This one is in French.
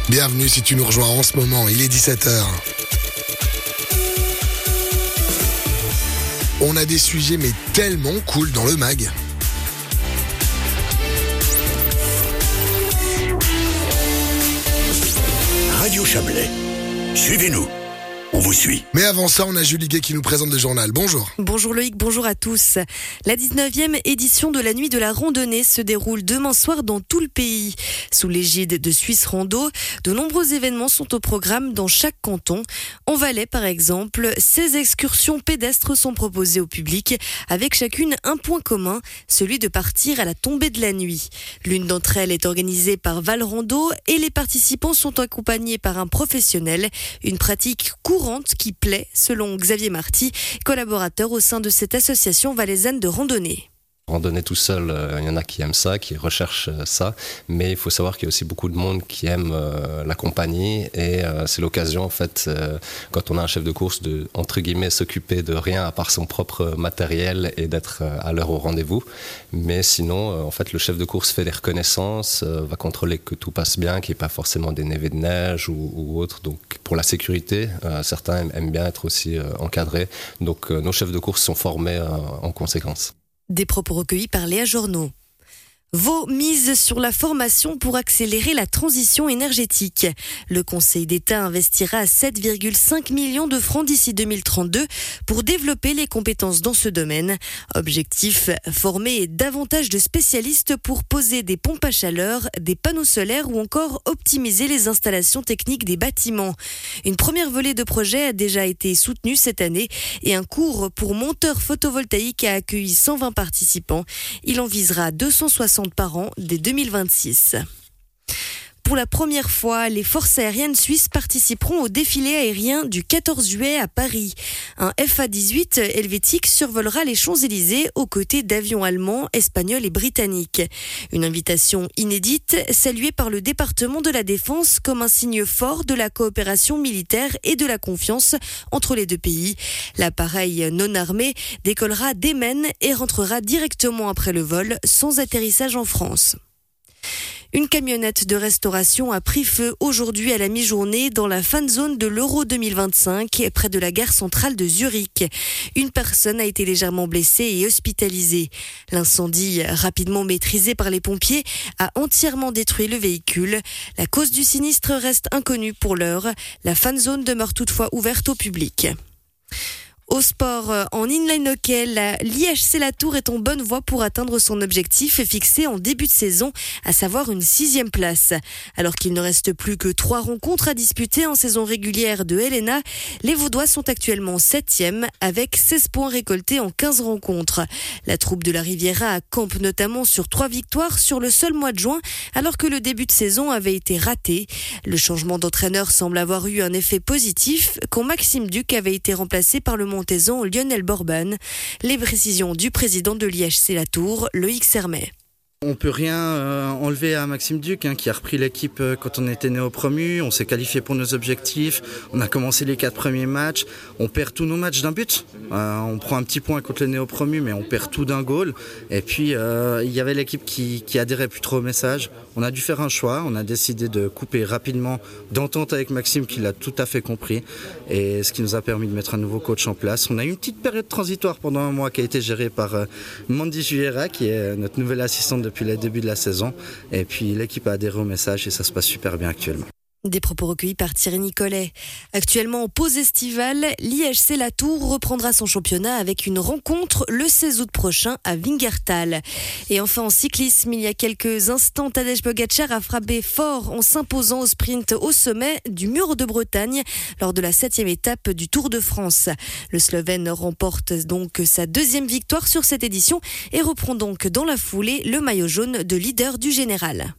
Bienvenue si tu nous rejoins en ce moment, il est 17h. On a des sujets mais tellement cool dans le mag. Radio Chablais. Suivez-nous. On vous suit. Mais avant ça, on a Julie Gay qui nous présente le journal. Bonjour. Bonjour Loïc, bonjour à tous. La 19e édition de la Nuit de la Randonnée se déroule demain soir dans tout le pays. Sous l'égide de Suisse Rando, de nombreux événements sont au programme dans chaque canton. En Valais, par exemple, 16 excursions pédestres sont proposées au public, avec chacune un point commun, celui de partir à la tombée de la nuit. L'une d'entre elles est organisée par Val Rando et les participants sont accompagnés par un professionnel, une pratique courante qui plaît, selon Xavier Marty, collaborateur au sein de cette association valaisanne de randonnée. Randonner tout seul, il y en a qui aiment ça, qui recherchent ça, mais il faut savoir qu'il y a aussi beaucoup de monde qui aime la compagnie et c'est l'occasion en fait, quand on a un chef de course, de entre guillemets s'occuper de rien à part son propre matériel et d'être à l'heure au rendez-vous. Mais sinon, en fait, le chef de course fait des reconnaissances, va contrôler que tout passe bien, qu'il n'y ait pas forcément des névés de neige ou autre. Donc pour la sécurité, certains aiment bien être aussi encadrés. Donc nos chefs de course sont formés en conséquence. Des propos recueillis par Léa Journeau. Vaux mise sur la formation pour accélérer la transition énergétique. Le Conseil d'État investira 7,5 millions de francs d'ici 2032 pour développer les compétences dans ce domaine. Objectif, former davantage de spécialistes pour poser des pompes à chaleur, des panneaux solaires ou encore optimiser les installations techniques des bâtiments. Une première volée de projets a déjà été soutenue cette année et un cours pour monteur photovoltaïque a accueilli 120 participants. Il en visera 260 par an dès 2026. Pour la première fois, les forces aériennes suisses participeront au défilé aérien du 14 juillet à Paris. Un FA-18 helvétique survolera les Champs-Élysées aux côtés d'avions allemands, espagnols et britanniques. Une invitation inédite, saluée par le département de la Défense comme un signe fort de la coopération militaire et de la confiance entre les deux pays. L'appareil non armé décollera d'Émen et rentrera directement après le vol, sans atterrissage en France. Une camionnette de restauration a pris feu aujourd'hui à la mi-journée dans la fan zone de l'Euro 2025, près de la gare centrale de Zurich. Une personne a été légèrement blessée et hospitalisée. L'incendie, rapidement maîtrisé par les pompiers, a entièrement détruit le véhicule. La cause du sinistre reste inconnue pour l'heure. La fan zone demeure toutefois ouverte au public. Au sport, en inline hockey, l'IHC Latour est en bonne voie pour atteindre son objectif fixé en début de saison, à savoir une 6e place. Alors qu'il ne reste plus que 3 rencontres à disputer en saison régulière de LNA, les Vaudois sont actuellement 7e avec 16 points récoltés en 15 rencontres. La troupe de la Riviera campe notamment sur 3 victoires sur le seul mois de juin, alors que le début de saison avait été raté. Le changement d'entraîneur semble avoir eu un effet positif quand Maxime Duc avait été remplacé par le Montezan Lionel Bourbon. Les précisions du président de l'IHC Latour, Loïc Sermet. On peut rien enlever à Maxime Duc qui a repris l'équipe quand on était néo-promu. On s'est qualifié pour nos objectifs. On a commencé les 4 premiers matchs. On perd tous nos matchs d'un but. On prend un petit point contre le néo-promu, mais on perd tout d'un goal. Et puis il y avait l'équipe qui adhérait plus trop au message. On a dû faire un choix. On a décidé de couper rapidement d'entente avec Maxime qui l'a tout à fait compris. Et ce qui nous a permis de mettre un nouveau coach en place. On a eu une petite période transitoire pendant un mois qui a été gérée par Mandy Juera, qui est notre nouvelle assistante depuis le début de la saison. Et puis l'équipe a adhéré au message et ça se passe super bien actuellement. Des propos recueillis par Thierry Nicolet. Actuellement en pause estivale, l'IHC Latour reprendra son championnat avec une rencontre le 16 août prochain à Wingerthal. Et enfin en cyclisme, il y a quelques instants, Tadej Pogačar a frappé fort en s'imposant au sprint au sommet du Mur de Bretagne lors de la 7e étape du Tour de France. Le Slovène remporte donc sa 2e victoire sur cette édition et reprend donc dans la foulée le maillot jaune de leader du général.